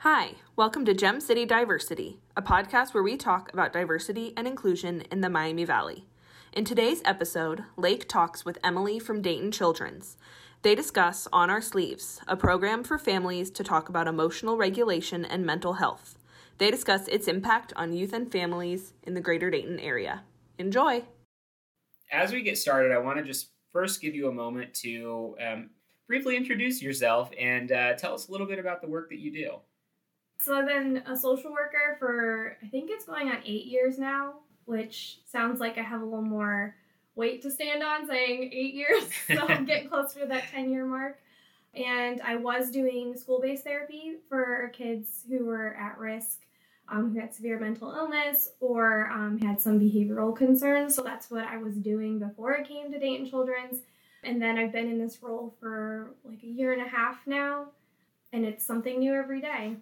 Hi, welcome to Gem City Diversity, a podcast where we talk about diversity and inclusion in the Miami Valley. In today's episode, Lake talks with Emily from Dayton Children's. They discuss On Our Sleeves, a program for families to talk about emotional regulation and mental health. They discuss its impact on youth and families in the greater Dayton area. Enjoy! As we get started, I want to just first give you a moment to briefly introduce yourself and tell us a little bit about the work that you do. So I've been a social worker for, I think it's going on 8 years now, which sounds like I have a little more weight to stand on saying 8 years. So I'm getting closer to that 10-year mark. And I was doing school-based therapy for kids who were at risk, who had severe mental illness or had some behavioral concerns. So that's what I was doing before I came to Dayton Children's. And then I've been in this role for like a year and a half now. And it's something new every day.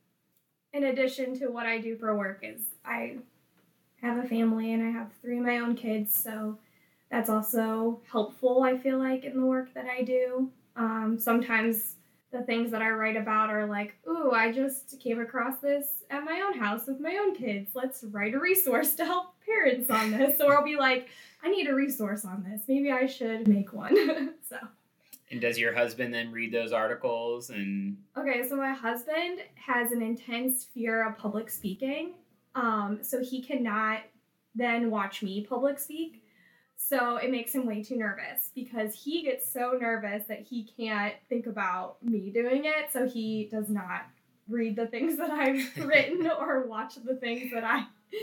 In addition to what I do for work is I have a family and I have 3 of my own kids, so that's also helpful, I feel like, in the work that I do. Sometimes the things that I write about are like, ooh, I just came across this at my own house with my own kids. Let's write a resource to help parents on this. Or I'll be like, I need a resource on this. Maybe I should make one. So. And does your husband then read those articles? Okay, so my husband has an intense fear of public speaking. So he cannot then watch me public speak. So it makes him way too nervous because he gets so nervous that he can't think about me doing it. So he does not read the things that I've written or watch the things that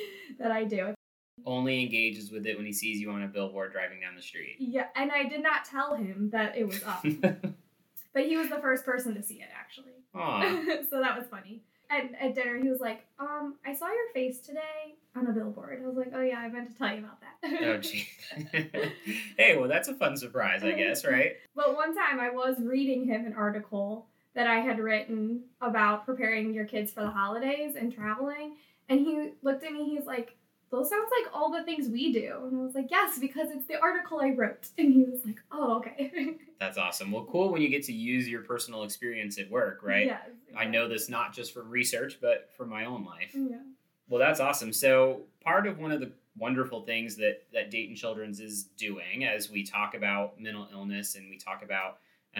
I do. Only engages with it when he sees you on a billboard driving down the street. Yeah, and I did not tell him that it was up. But he was the first person to see it, actually. Aww. So that was funny. And at dinner, he was like, I saw your face today on a billboard. I was like, oh yeah, I meant to tell you about that. Oh, gee. Hey, well, that's a fun surprise, I guess, right? But one time I was reading him an article that I had written about preparing your kids for the holidays and traveling. And he looked at me, he's like, those sounds like all the things we do. And I was like, yes, because it's the article I wrote. And he was like, oh, okay. That's awesome. Well, cool when you get to use your personal experience at work, right? Yes. I know this not just from research, but from my own life. Yeah. Well, that's awesome. So part of one of the wonderful things that Dayton Children's is doing as we talk about mental illness and we talk about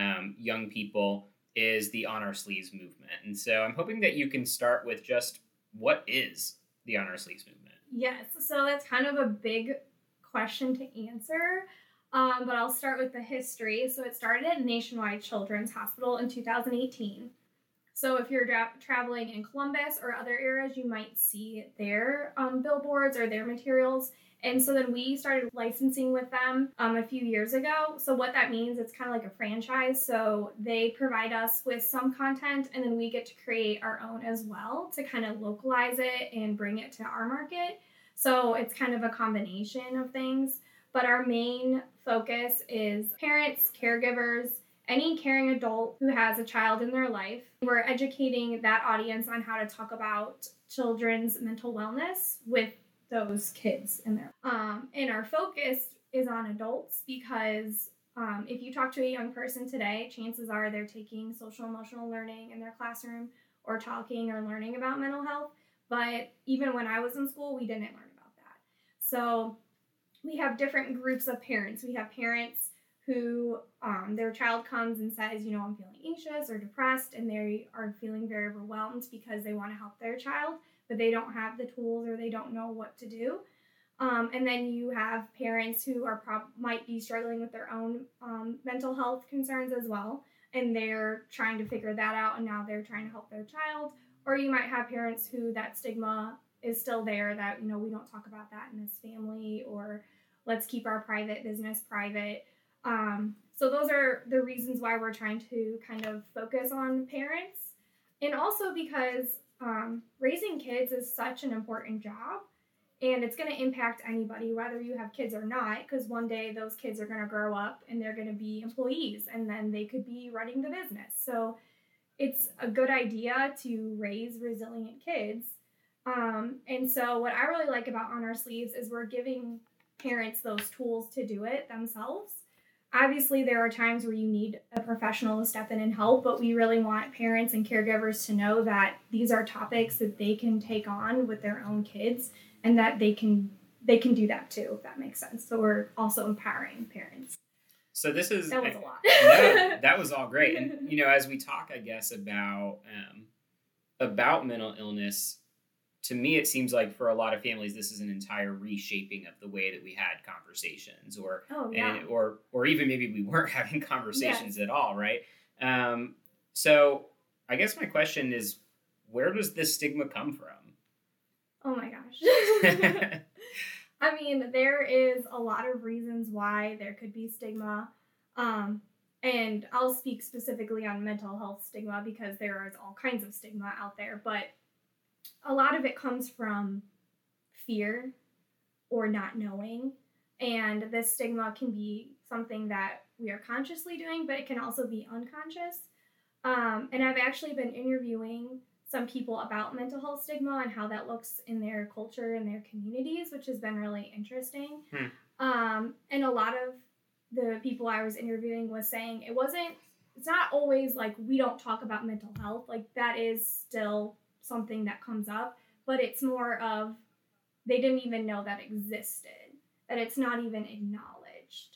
young people is the On Our Sleeves movement. And so I'm hoping that you can start with just what is the On Our Sleeves movement? Yes, so that's kind of a big question to answer, but I'll start with the history. So it started at Nationwide Children's Hospital in 2018. So if you're traveling in Columbus or other areas, you might see their billboards or their materials. And so then we started licensing with them a few years ago. So what that means, it's kind of like a franchise. So they provide us with some content and then we get to create our own as well to kind of localize it and bring it to our market. So it's kind of a combination of things. But our main focus is parents, caregivers, any caring adult who has a child in their life. We're educating that audience on how to talk about children's mental wellness with those kids in there. And our focus is on adults because if you talk to a young person today, chances are they're taking social emotional learning in their classroom or talking or learning about mental health. But even when I was in school, we didn't learn about that. So we have different groups of parents. We have parents who their child comes and says, I'm feeling anxious or depressed, and they are feeling very overwhelmed because they want to help their child, but they don't have the tools or they don't know what to do. And then you have parents who are might be struggling with their own mental health concerns as well, and they're trying to figure that out, and now they're trying to help their child. Or you might have parents who that stigma is still there that, we don't talk about that in this family, or let's keep our private business private. So those are the reasons why we're trying to kind of focus on parents. And also because raising kids is such an important job, and it's going to impact anybody, whether you have kids or not, because one day those kids are going to grow up and they're going to be employees, and then they could be running the business. So it's a good idea to raise resilient kids. And so what I really like about On Our Sleeves is we're giving parents those tools to do it themselves. obviously there are times where you need a professional to step in and help, but we really want parents and caregivers to know that these are topics that they can take on with their own kids, and that they can do that too, if that makes sense. So we're also empowering parents. So that was a lot. No, that was all great. And as we talk, I guess, about mental illness, to me, it seems like for a lot of families, this is an entire reshaping of the way that we had conversations, or even maybe we weren't having conversations at all, right? So I guess my question is, where does this stigma come from? Oh my gosh. I mean, there is a lot of reasons why there could be stigma. And I'll speak specifically on mental health stigma because there is all kinds of stigma out there, but a lot of it comes from fear or not knowing. And this stigma can be something that we are consciously doing, but it can also be unconscious. And I've actually been interviewing some people about mental health stigma and how that looks in their culture and their communities, which has been really interesting. And a lot of the people I was interviewing was saying it's not always like we don't talk about mental health. Like that is still something that comes up, but it's more of they didn't even know that existed, that it's not even acknowledged.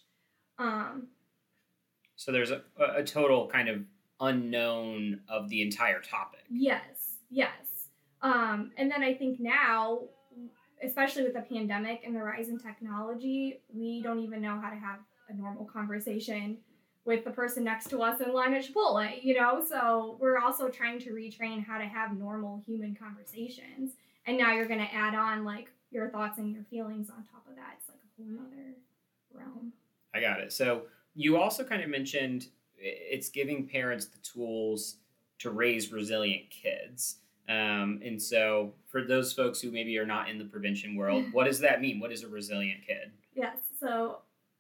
So there's a total kind of unknown of the entire topic. Yes. And then I think now, especially with the pandemic and the rise in technology, we don't even know how to have a normal conversation with the person next to us in line at Chipotle, So we're also trying to retrain how to have normal human conversations. And now you're going to add on like your thoughts and your feelings on top of that. It's like a whole nother realm. I got it. So you also kind of mentioned it's giving parents the tools to raise resilient kids. And so for those folks who maybe are not in the prevention world, what does that mean? What is a resilient kid? Yes. So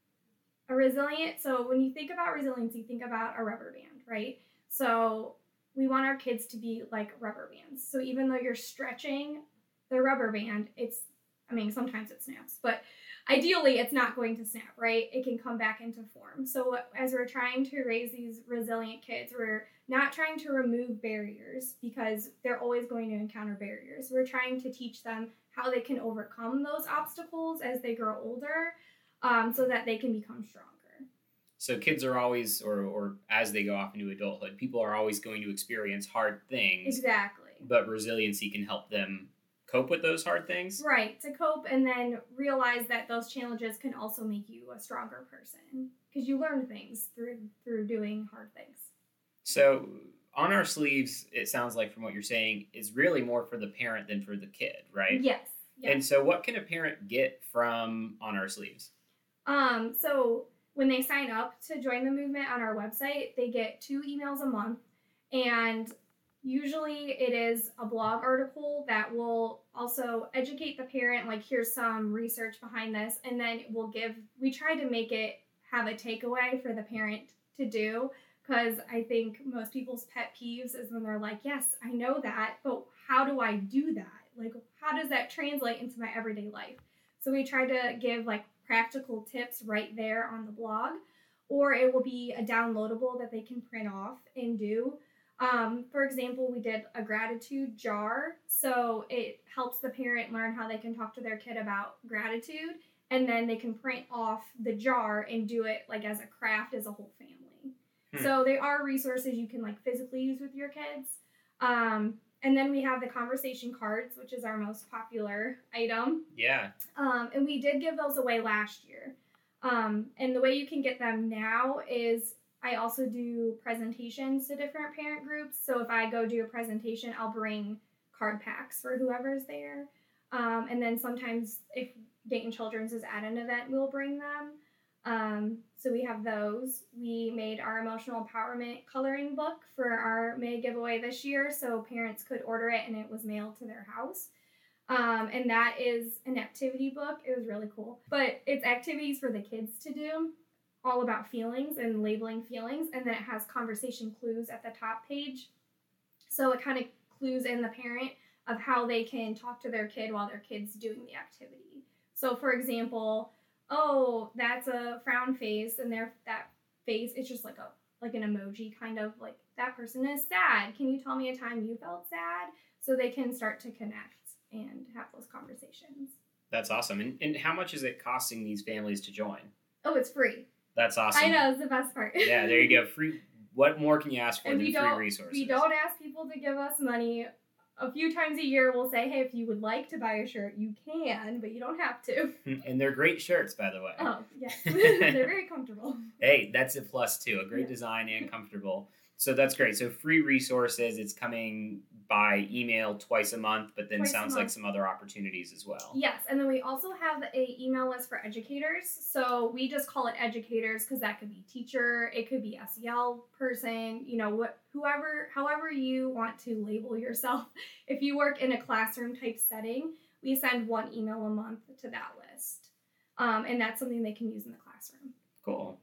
when you think about resiliency, think about a rubber band, right? So we want our kids to be like rubber bands. So even though you're stretching the rubber band, sometimes it snaps, but ideally it's not going to snap, right? It can come back into form. So as we're trying to raise these resilient kids, we're not trying to remove barriers because they're always going to encounter barriers. We're trying to teach them how they can overcome those obstacles as they grow older, so that they can become stronger. So kids are always, or as they go off into adulthood, people are always going to experience hard things. Exactly. But resiliency can help them cope with those hard things? Right, to cope and then realize that those challenges can also make you a stronger person because you learn things through doing hard things. So On Our Sleeves, it sounds like from what you're saying, is really more for the parent than for the kid, right? Yes. And so what can a parent get from On Our Sleeves? So when they sign up to join the movement on our website, they get 2 emails a month, and usually it is a blog article that will also educate the parent, like here's some research behind this, and then we try to make it have a takeaway for the parent to do, because I think most people's pet peeves is when they're like, yes, I know that, but how do I do that? Like, how does that translate into my everyday life? So we try to give like practical tips right there on the blog, or it will be a downloadable that they can print off and do. For example, we did a gratitude jar, so it helps the parent learn how they can talk to their kid about gratitude, and then they can print off the jar and do it like as a craft as a whole family. So they are resources you can like physically use with your kids. And then we have the conversation cards, which is our most popular item. Yeah. And we did give those away last year. And the way you can get them now is I also do presentations to different parent groups. So if I go do a presentation, I'll bring card packs for whoever's there. And then sometimes if Dayton Children's is at an event, we'll bring them. So we have those. We made our emotional empowerment coloring book for our May giveaway this year, so parents could order it and it was mailed to their house. And that is an activity book. It was really cool. But it's activities for the kids to do, all about feelings and labeling feelings, and then it has conversation clues at the top page. So it kind of clues in the parent of how they can talk to their kid while their kid's doing the activity. So for example, oh, that's a frown face, and that face, it's just like an emoji, kind of like, that person is sad. Can you tell me a time you felt sad? So they can start to connect and have those conversations. That's awesome. And how much is it costing these families to join? Oh, it's free. That's awesome. I know, it's the best part. Yeah, there you go. Free. What more can you ask for than free resources? We don't ask people to give us money. A few times a year, we'll say, hey, if you would like to buy a shirt, you can, but you don't have to. And they're great shirts, by the way. Oh, yes. They're very comfortable. Hey, that's a plus, too. A great design and comfortable. So that's great. So free resources, it's coming by email twice a month, but then sounds like some other opportunities as well. Yes, and then we also have a email list for educators. So we just call it educators because that could be teacher, it could be SEL person, however you want to label yourself. If you work in a classroom type setting, we send one email a month to that list. And that's something they can use in the classroom. Cool.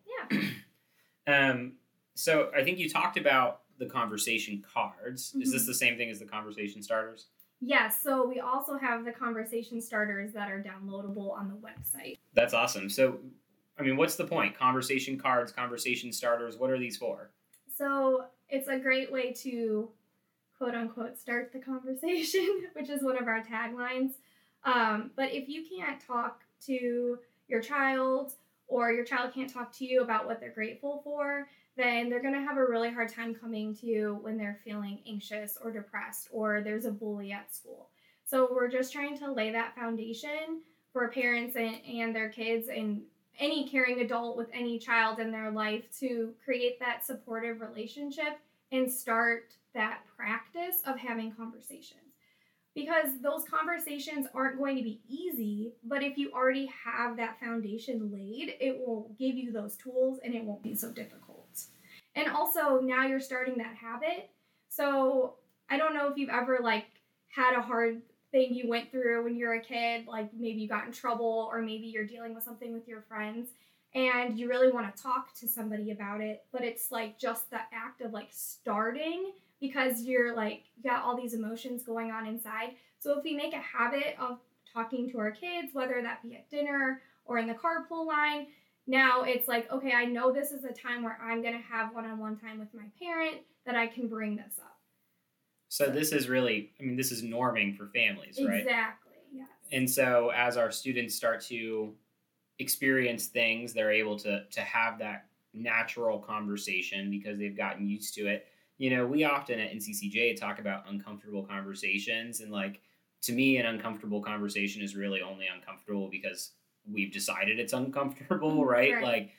Yeah. So I think you talked about the conversation cards. Mm-hmm. Is this the same thing as the conversation starters? Yes. So we also have the conversation starters that are downloadable on the website. That's awesome. So, I mean, what's the point? Conversation cards, conversation starters, what are these for? So it's a great way to, quote unquote, start the conversation, which is one of our taglines. But if you can't talk to your child, or your child can't talk to you about what they're grateful for, then they're going to have a really hard time coming to you when they're feeling anxious or depressed, or there's a bully at school. So we're just trying to lay that foundation for parents and their kids and any caring adult with any child in their life to create that supportive relationship and start that practice of having conversations. Because those conversations aren't going to be easy, but if you already have that foundation laid, it will give you those tools and it won't be so difficult. And also, now you're starting that habit. So I don't know if you've ever had a hard thing you went through when you were a kid, like maybe you got in trouble, or maybe you're dealing with something with your friends and you really want to talk to somebody about it, but it's just the act of starting, because you're you got all these emotions going on inside. So if we make a habit of talking to our kids, whether that be at dinner or in the carpool line, now it's okay, I know this is a time where I'm going to have one-on-one time with my parent, that I can bring this up. So this is really, this is norming for families, right? Exactly, yes. And so as our students start to experience things, they're able to have that natural conversation because they've gotten used to it. We often at NCCJ talk about uncomfortable conversations, and to me, an uncomfortable conversation is really only uncomfortable because we've decided it's uncomfortable, right?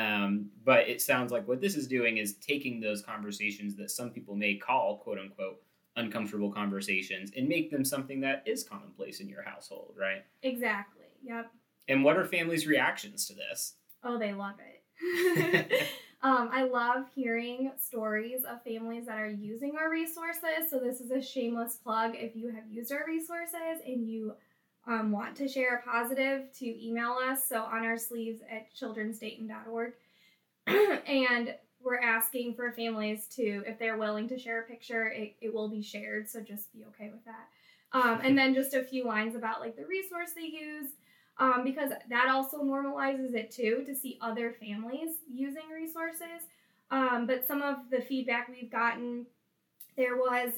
But it sounds like what this is doing is taking those conversations that some people may call, quote unquote, uncomfortable conversations, and make them something that is commonplace in your household, right? Exactly. Yep. And what are families' reactions to this? Oh, they love it. I love hearing stories of families that are using our resources. So this is a shameless plug. If you have used our resources and you want to share a positive, to email us. So on our sleeves at childrensdayton.org. And we're asking for families to, if they're willing to share a picture, it will be shared. So just be okay with that. And then just a few lines about the resource they used. Because that also normalizes it too, to see other families using resources. But some of the feedback we've gotten, there was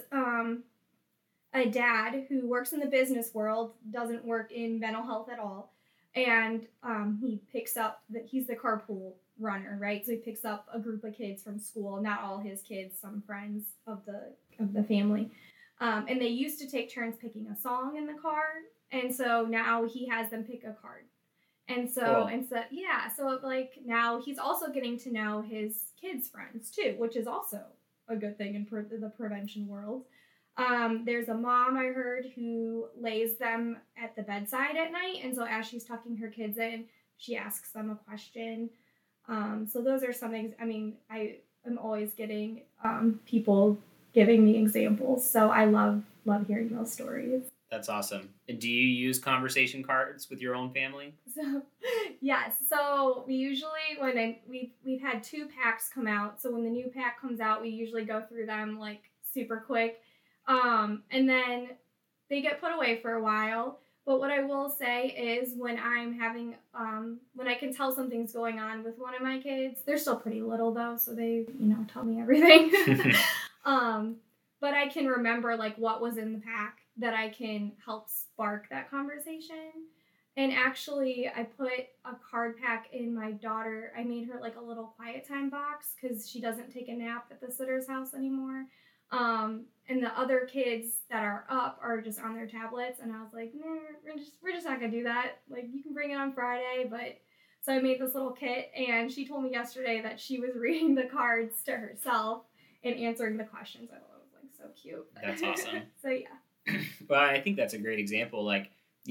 a dad who works in the business world, doesn't work in mental health at all, and he picks up he's the carpool runner, right? So he picks up a group of kids from school, not all his kids, some friends of the family, and they used to take turns picking a song in the car. And so now he has them pick a card. And so, so now he's also getting to know his kids' friends too, which is also a good thing in the prevention world. There's a mom I heard who lays them at the bedside at night. And so as she's tucking her kids in, she asks them a question. So those are some things. I am always getting people giving me examples. So I love hearing those stories. That's awesome. And do you use conversation cards with your own family? So, yes. So we usually, we've had 2 packs come out. So when the new pack comes out, we usually go through them super quick. And then they get put away for a while. But what I will say is when I'm having, when I can tell something's going on with one of my kids, they're still pretty little though, so they, tell me everything. But I can remember like what was in the pack that I can help spark that conversation. And actually, I put a card pack in my daughter. I made her like a little quiet time box because she doesn't take a nap at the sitter's house anymore. And the other kids that are up are just on their tablets. And I was like, nah, we're just not gonna do that. Like, you can bring it on Friday. But so I made this little kit, and she told me yesterday that she was reading the cards to herself and answering the questions. I thought it was like so cute. That's awesome. So yeah. Well, I think that's a great example. Like,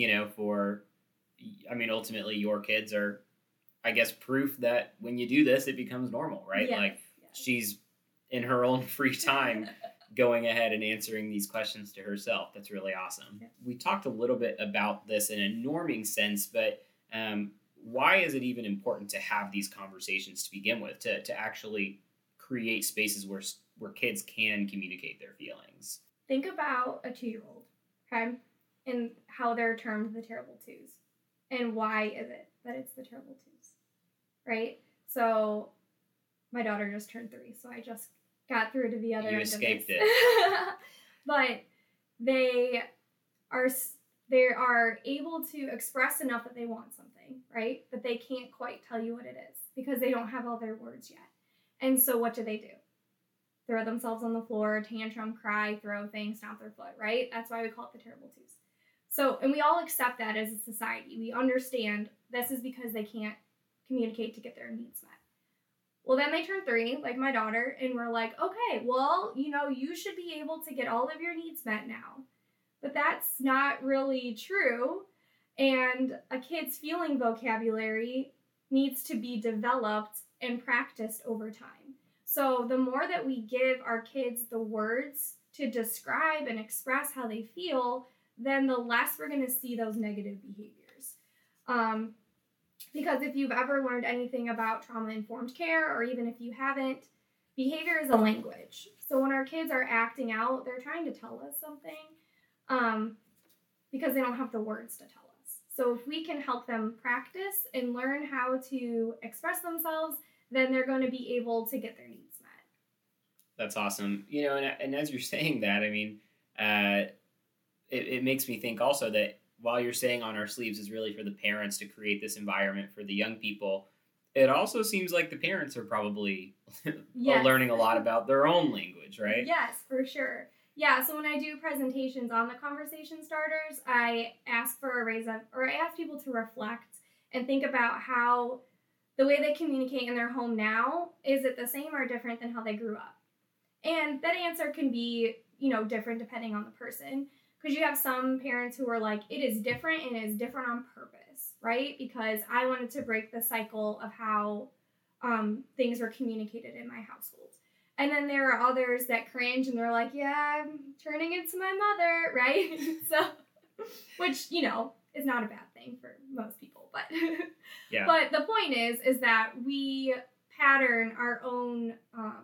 ultimately your kids are, I guess, proof that when you do this, it becomes normal, right? Yes, like yes. She's in her own free time going ahead and answering these questions to herself. That's really awesome. Yeah. We talked a little bit about this in a norming sense, but why is it even important to have these conversations to begin with, to actually create spaces where kids can communicate their feelings? Think about a 2-year-old, okay, and how they're termed the terrible twos. And why is it that it's the terrible twos, right? So my daughter just turned 3, so I just got through to the other end of this. You escaped it. But they are able to express enough that they want something, right? But they can't quite tell you what it is because they don't have all their words yet. And so what do? Throw themselves on the floor, tantrum, cry, throw things, stomp their foot, right? That's why we call it the terrible twos. So, and we all accept that as a society. We understand this is because they can't communicate to get their needs met. Well, then they turn 3, like my daughter, and we're like, okay, well, you should be able to get all of your needs met now. But that's not really true. And a kid's feeling vocabulary needs to be developed and practiced over time. So the more that we give our kids the words to describe and express how they feel, then the less we're going to see those negative behaviors. Because if you've ever learned anything about trauma-informed care, or even if you haven't, behavior is a language. So when our kids are acting out, they're trying to tell us something because they don't have the words to tell us. So if we can help them practice and learn how to express themselves, then they're going to be able to get their needs met. That's awesome. And as you're saying that, it makes me think also that while you're saying on our sleeves is really for the parents to create this environment for the young people, it also seems like the parents are probably Yes. learning a lot about their own language, right? Yes, for sure. Yeah, so when I do presentations on the conversation starters, I ask I ask people to reflect and think about how the way they communicate in their home now, is it the same or different than how they grew up? And that answer can be, different depending on the person. Because you have some parents who are like, it is different and it is different on purpose, right? Because I wanted to break the cycle of how things were communicated in my household. And then there are others that cringe and they're like, yeah, I'm turning into my mother, right? So, which, is not a bad thing for most people. But, yeah. But the point is that we pattern our own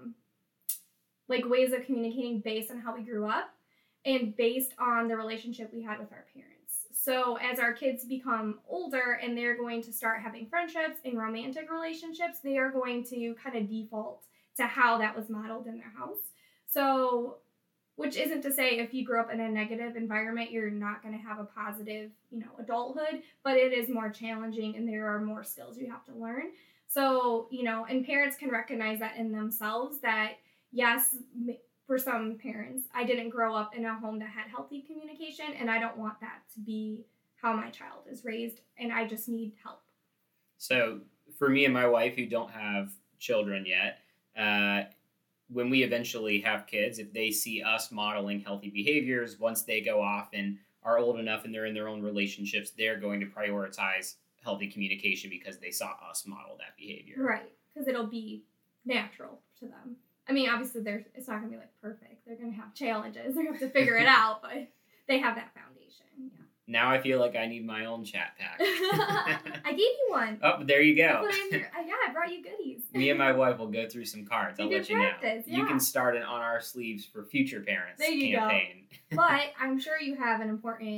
ways of communicating based on how we grew up. And based on the relationship we had with our parents. So as our kids become older and they're going to start having friendships and romantic relationships, they are going to kind of default to how that was modeled in their house. So, which isn't to say if you grew up in a negative environment, you're not going to have a positive, adulthood, but it is more challenging and there are more skills you have to learn. So, and parents can recognize that in themselves that, yes, for some parents, I didn't grow up in a home that had healthy communication, and I don't want that to be how my child is raised, and I just need help. So for me and my wife, who don't have children yet, when we eventually have kids, if they see us modeling healthy behaviors, once they go off and are old enough and they're in their own relationships, they're going to prioritize healthy communication because they saw us model that behavior. Right, because it'll be natural to them. Obviously, it's not going to be perfect. They're going to have challenges. They're going to have to figure it out, but they have that foundation. Yeah. Now I feel like I need my own chat pack. I gave you one. Oh, there you go. I brought you goodies. Me and my wife will go through some cards. I'll let you know. Yeah. You can start it on our sleeves for future parents there you campaign. Go. But I'm sure you have an important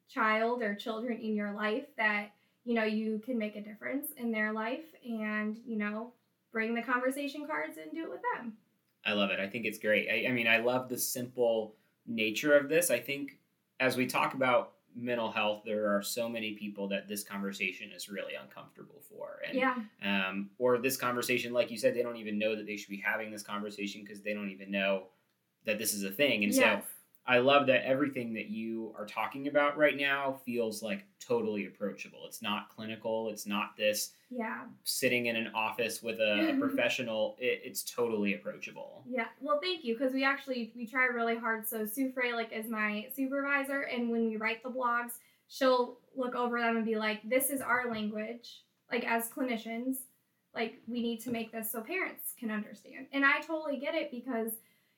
child or children in your life that, you can make a difference in their life and, bring the conversation cards and do it with them. I love it. I think it's great. I mean, I love the simple nature of this. I think as we talk about mental health, there are so many people that this conversation is really uncomfortable for. And, or this conversation, like you said, they don't even know that they should be having this conversation because they don't even know that this is a thing. And so I love that everything that you are talking about right now feels like totally approachable. It's not clinical. It's not this sitting in an office with a professional. It's totally approachable. Yeah. Well, thank you. Because we try really hard. So Sue Frey, is my supervisor. And when we write the blogs, she'll look over them and be like, this is our language. As clinicians, we need to make this so parents can understand. And I totally get it because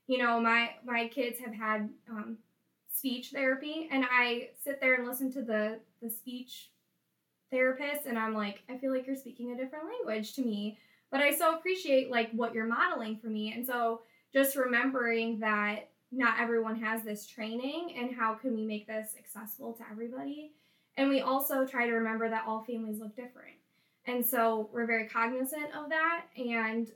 my kids have had speech therapy, and I sit there and listen to the speech therapist, and I'm like, I feel like you're speaking a different language to me, but I so appreciate what you're modeling for me. And so just remembering that not everyone has this training, and how can we make this accessible to everybody? And we also try to remember that all families look different, and so we're very cognizant of that, and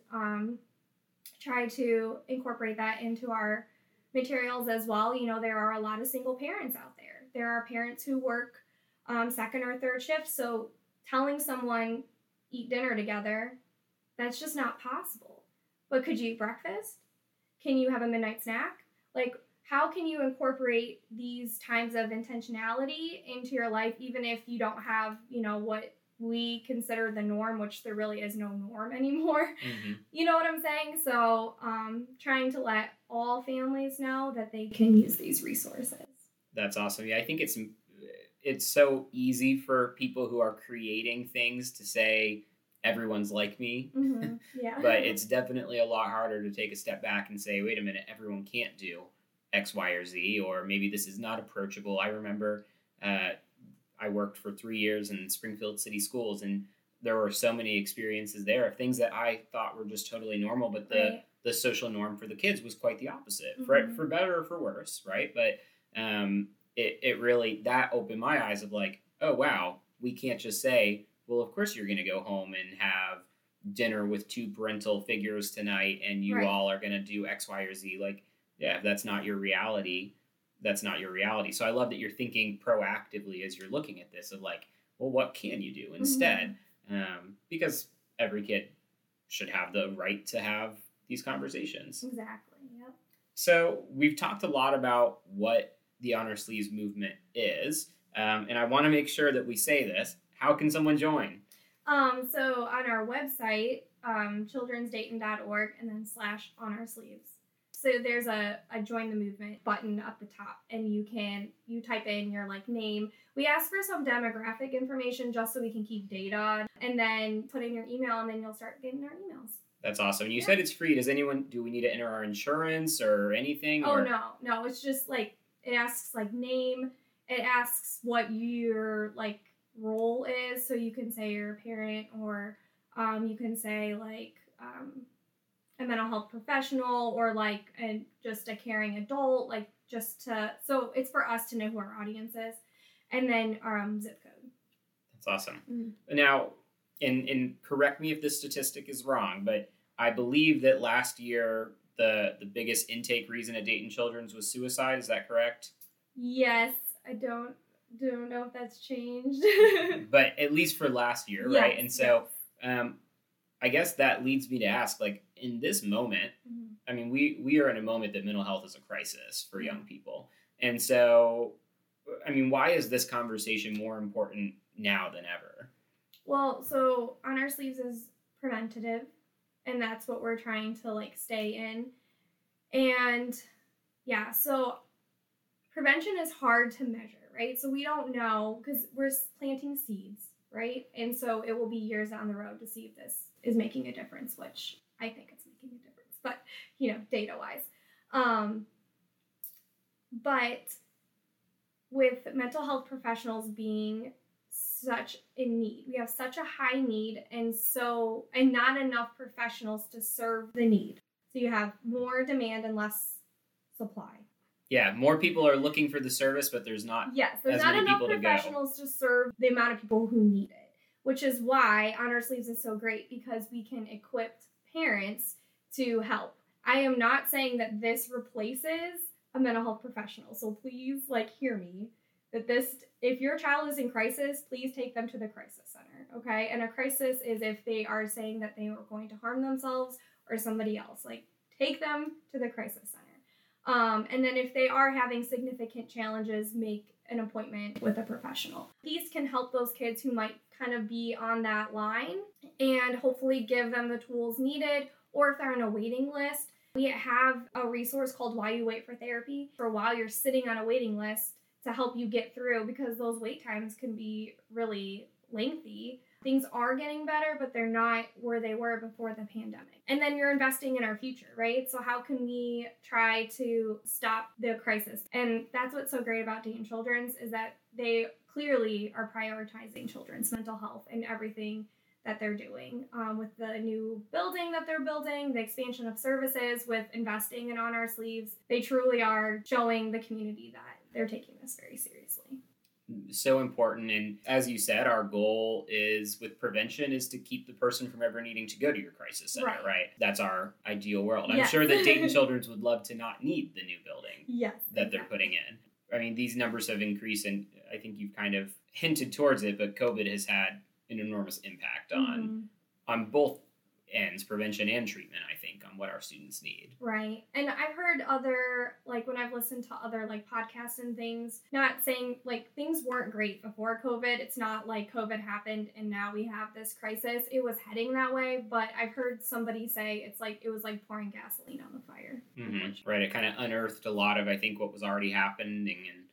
try to incorporate that into our materials as well. There are a lot of single parents out there. There are parents who work second or third shift. So telling someone eat dinner together, that's just not possible. But could you eat breakfast? Can you have a midnight snack? How can you incorporate these times of intentionality into your life, even if you don't have, what we consider the norm, which there really is no norm anymore. Mm-hmm. You know what I'm saying? So trying to let all families know that they can use these resources. That's awesome. Yeah, I think it's so easy for people who are creating things to say everyone's like me. Mm-hmm. Yeah. But it's definitely a lot harder to take a step back and say, wait a minute, everyone can't do X, Y, or Z, or maybe this is not approachable. I remember I worked for 3 years in Springfield City Schools, and there were so many experiences there of things that I thought were just totally normal, but the social norm for the kids was quite the opposite, Mm-hmm. for better or for worse, right? But it really, that opened my eyes of oh, wow, we can't just say, well, of course you're going to go home and have dinner with 2 parental figures tonight, and you all are going to do X, Y, or Z. If that's not your reality, that's not your reality. So I love that you're thinking proactively as you're looking at this of well, what can you do instead? Mm-hmm. Because every kid should have the right to have these conversations. Exactly. Yep. So we've talked a lot about what the Honor Sleeves movement is. And I want to make sure that we say this. How can someone join? So on our website, childrensdayton.org, and then /honorsleeves. So there's a join the movement button up the top, and you type in your name. We ask for some demographic information just so we can keep data, and then put in your email, and then you'll start getting our emails. That's awesome. You said it's free. Do we need to enter our insurance or anything? Oh, no. It's just it asks name. It asks what your role is. So you can say you're a parent, or you can say a mental health professional, or just a caring adult, so it's for us to know who our audience is, and then our zip code. That's awesome. Mm-hmm. Now, and correct me if this statistic is wrong, but I believe that last year the biggest intake reason at Dayton Children's was suicide. Is that correct? Yes, I don't know if that's changed. But at least for last year, yes, right? And so I guess that leads me to ask, in this moment, mm-hmm. I mean, we are in a moment that mental health is a crisis for young people. And so, I mean, why is this conversation more important now than ever? Well, so Honor Sleeves is preventative, and that's what we're trying to stay in. And yeah, so prevention is hard to measure, right? So we don't know, because we're planting seeds, right? And so it will be years down the road to see if this is making a difference, which I think it's making a difference, but data-wise. But with mental health professionals being such in need, we have such a high need, and not enough professionals to serve the need. So you have more demand and less supply. Yeah, more people are looking for the service, but there's not Yes, there's as not many enough people to go. professionals to serve the amount of people who need it, which is why Honor Sleeves is so great, because we can equip parents to help. I am not saying that this replaces a mental health professional, so please, hear me. That this, if your child is in crisis, please take them to the crisis center, okay? And a crisis is if they are saying that they are going to harm themselves or somebody else. Take them to the crisis center. And then if they are having significant challenges, make an appointment with a professional. These can help those kids who might kind of be on that line and hopefully give them the tools needed, or if they're on a waiting list. We have a resource called While You Wait for Therapy for while you're sitting on a waiting list to help you get through, because those wait times can be really lengthy. Things are getting better, but they're not where they were before the pandemic. And then you're investing in our future, right? So how can we try to stop the crisis? And that's what's so great about Dayton Children's, is that they clearly are prioritizing children's mental health in everything that they're doing, with the new building that they're building, the expansion of services, with investing in On Our Sleeves. They truly are showing the community that they're taking this very seriously. So important. And as you said, our goal is with prevention is to keep the person from ever needing to go to your crisis center, right? That's our ideal world. I'm sure that Dayton Children's would love to not need the new building that they're putting in. I mean, these numbers have increased, and I think you've kind of hinted towards it, but COVID has had an enormous impact on both ends, prevention and treatment, I think, on what our students need. Right. And I've heard other, when I've listened to other, podcasts and things, not saying, things weren't great before COVID. It's not like COVID happened and now we have this crisis. It was heading that way, but I've heard somebody say it was like pouring gasoline on the fire. Mm-hmm. Right. It kind of unearthed a lot of, I think, what was already happening.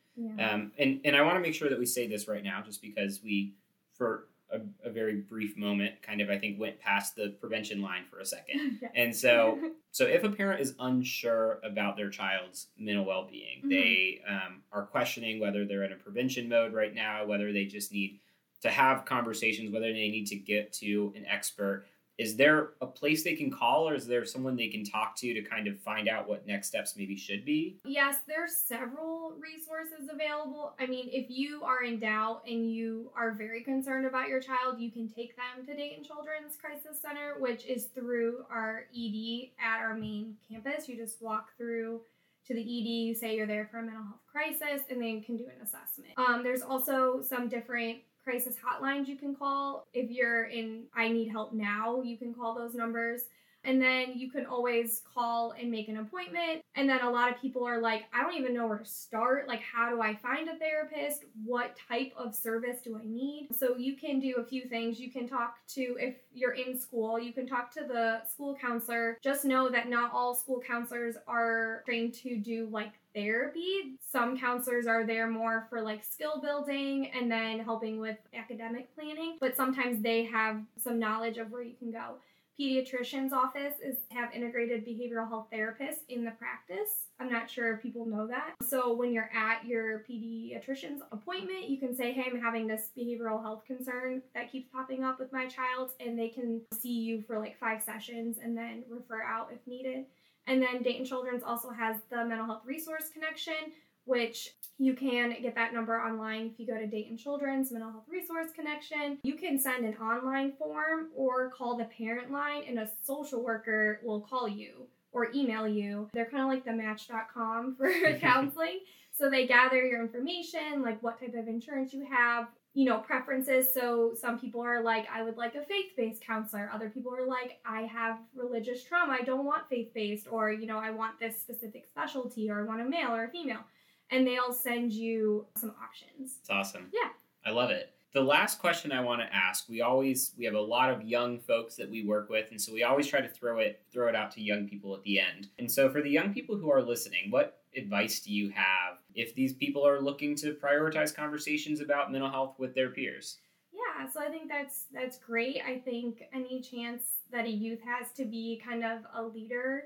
And I want to make sure that we say this right now, just because we, for a very brief moment, kind of, I think, went past the prevention line for a second. Yes. And so if a parent is unsure about their child's mental well-being, they are questioning whether they're in a prevention mode right now, whether they just need to have conversations, whether they need to get to an expert, is there a place they can call, or is there someone they can talk to kind of find out what next steps maybe should be? Yes, there's several resources available. I mean, if you are in doubt and you are very concerned about your child, you can take them to Dayton Children's Crisis Center, which is through our ED at our main campus. You just walk through to the ED, you say you're there for a mental health crisis, and they can do an assessment. There's also some different crisis hotlines you can call. If you're in I need help now, you can call those numbers. And then you can always call and make an appointment. And then a lot of people are like, I don't even know where to start. How do I find a therapist? What type of service do I need? So you can do a few things. You can talk to, if you're in school, you can talk to the school counselor. Just know that not all school counselors are trained to do therapy. Some counselors are there more for skill building and then helping with academic planning, but sometimes they have some knowledge of where you can go. Pediatrician's office have integrated behavioral health therapists in the practice. I'm not sure if people know that. So when you're at your pediatrician's appointment, you can say, hey, I'm having this behavioral health concern that keeps popping up with my child, and they can see you for 5 sessions and then refer out if needed. And then Dayton Children's also has the Mental Health Resource Connection, which you can get that number online if you go to Dayton Children's Mental Health Resource Connection. You can send an online form or call the parent line, and a social worker will call you or email you. They're kind of like the Match.com for counseling. So they gather your information, what type of insurance you have, preferences. So some people are like, I would like a faith-based counselor. Other people are like, I have religious trauma. I don't want faith-based, or, I want this specific specialty, or I want a male or a female. And they'll send you some options. It's awesome. Yeah. I love it. The last question I want to ask, we have a lot of young folks that we work with, and so we always try to throw it out to young people at the end. And so for the young people who are listening, what advice do you have if these people are looking to prioritize conversations about mental health with their peers? Yeah, so I think that's great. I think any chance that a youth has to be kind of a leader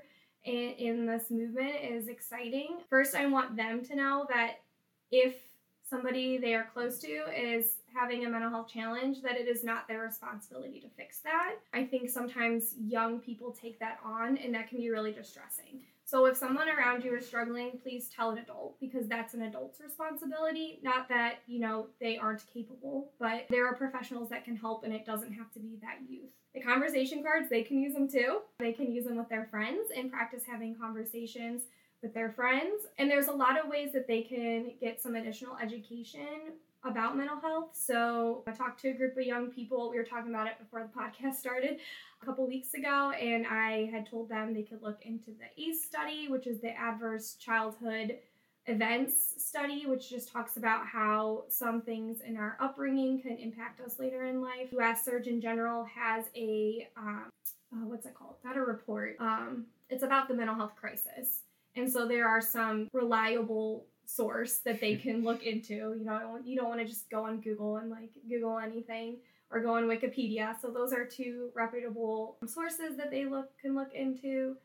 in this movement is exciting. First, I want them to know that if somebody they are close to is having a mental health challenge, that it is not their responsibility to fix that. I think sometimes young people take that on, and that can be really distressing. So if someone around you is struggling, please tell an adult, because that's an adult's responsibility. Not that, they aren't capable, but there are professionals that can help, and it doesn't have to be that youth. The conversation cards, they can use them too. They can use them with their friends and practice having conversations with their friends. And there's a lot of ways that they can get some additional education about mental health. So I talked to a group of young people. We were talking about it before the podcast started a couple weeks ago, and I had told them they could look into the ACE study, which is the Adverse Childhood Events study, which just talks about how some things in our upbringing can impact us later in life. U.S. Surgeon General has a, what's it called? Not a report. It's about the mental health crisis. And so there are some reliable source that they can look into. You don't want to just go on Google and Google anything, or go on Wikipedia. So those are two reputable sources that they can look into.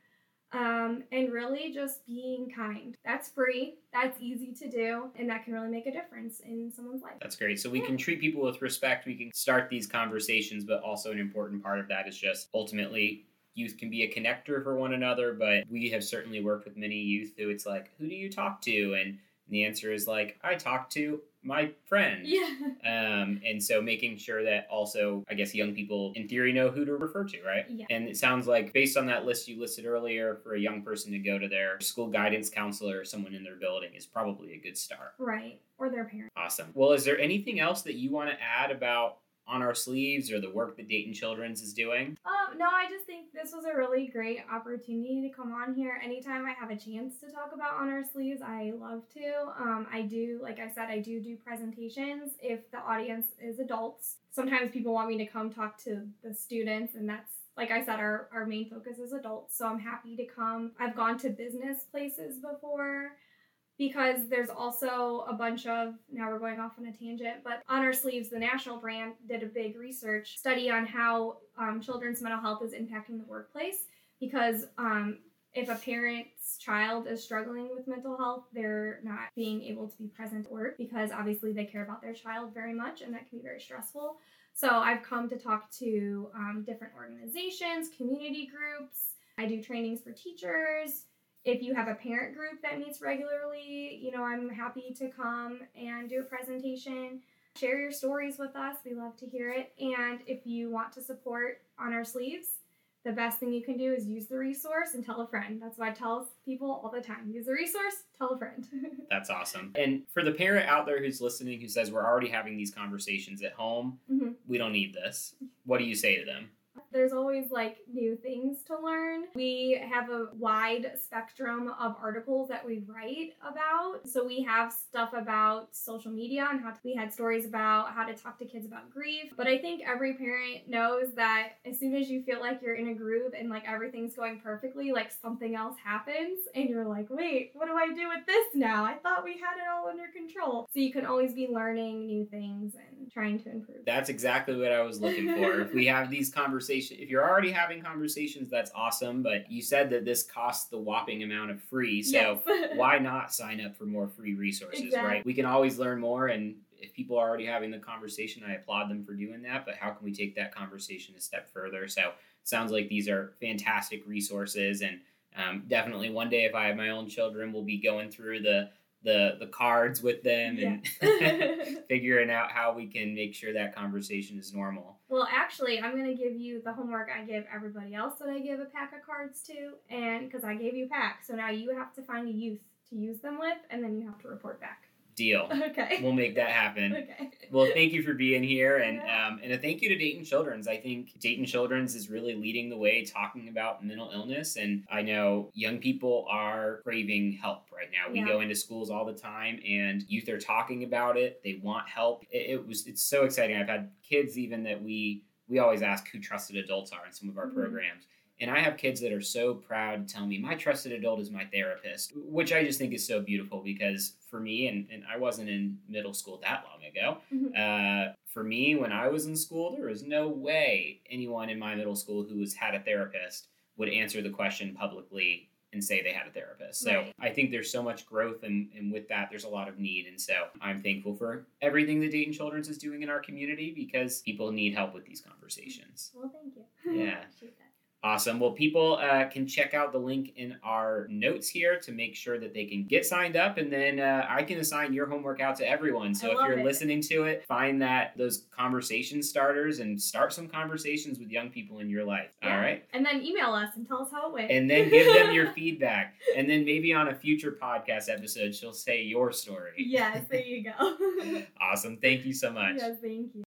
And really just being kind. That's free, that's easy to do, and that can really make a difference in someone's life. That's great. So we can treat people with respect, we can start these conversations, but also an important part of that is just ultimately youth can be a connector for one another, but we have certainly worked with many youth who it's like, who do you talk to? And the answer is I talk to my friend. Yeah. And so making sure that also, I guess, young people in theory know who to refer to, right? Yeah. And it sounds like based on that list you listed earlier, for a young person to go to their school guidance counselor or someone in their building is probably a good start. Right. Or their parents. Awesome. Well, is there anything else that you want to add about On Our Sleeves or the work that Dayton Children's is doing? No, I just think this was a really great opportunity to come on here. Anytime I have a chance to talk about On Our Sleeves, I love to. I do, like I said, I do presentations if the audience is adults. Sometimes people want me to come talk to the students, and that's, like I said, our main focus is adults. So I'm happy to come. I've gone to business places before, because there's also a bunch of, now we're going off on a tangent, but On Our Sleeves, the national brand, did a big research study on how children's mental health is impacting the workplace. Because if a parent's child is struggling with mental health, they're not being able to be present at work, because obviously they care about their child very much, and that can be very stressful. So I've come to talk to different organizations, community groups. I do trainings for teachers. If you have a parent group that meets regularly, I'm happy to come and do a presentation. Share your stories with us. We love to hear it. And if you want to support On Our Sleeves, the best thing you can do is use the resource and tell a friend. That's what I tell people all the time. Use the resource, tell a friend. That's awesome. And for the parent out there who's listening who says we're already having these conversations at home, we don't need this, what do you say to them? There's always new things to learn. We have a wide spectrum of articles that we write about. So we have stuff about social media and we had stories about how to talk to kids about grief. But I think every parent knows that as soon as you feel like you're in a groove and everything's going perfectly, something else happens and you're like, wait, what do I do with this now? I thought we had it all under control. So you can always be learning new things and trying to improve. That's exactly what I was looking for. If we have these conversations, if you're already having conversations, that's awesome. But you said that this costs the whopping amount of free. So yes. Why not sign up for more free resources, exactly. Right? We can always learn more. And if people are already having the conversation, I applaud them for doing that. But how can we take that conversation a step further? So it sounds like these are fantastic resources. And definitely one day, if I have my own children, we'll be going through the cards with them and figuring out how we can make sure that conversation is normal. Well, actually, I'm going to give you the homework I give everybody else that I give a pack of cards to, and because I gave you a pack. So now you have to find a youth to use them with, and then you have to report back. Deal. Okay. We'll make that happen. Okay. Well, thank you for being here, and a thank you to Dayton Children's. I think Dayton Children's is really leading the way talking about mental illness, and I know young people are craving help right now. We go into schools all the time, and youth are talking about it. They want help. It's so exciting. I've had kids even that we always ask who trusted adults are in some of our programs. And I have kids that are so proud to tell me, my trusted adult is my therapist, which I just think is so beautiful because for me, and I wasn't in middle school that long ago, for me, when I was in school, there was no way anyone in my middle school who had a therapist would answer the question publicly and say they had a therapist. So I think there's so much growth, and with that, there's a lot of need. And so I'm thankful for everything that Dayton Children's is doing in our community because people need help with these conversations. Well, thank you. Yeah. Appreciate that. Awesome. Well, people can check out the link in our notes here to make sure that they can get signed up, and then I can assign your homework out to everyone. So if you're listening to it, find those conversation starters and start some conversations with young people in your life. Yeah. All right. And then email us and tell us how it went. And then give them your feedback. And then maybe on a future podcast episode, she'll say your story. Yes, there you go. Awesome. Thank you so much. Yes, thank you.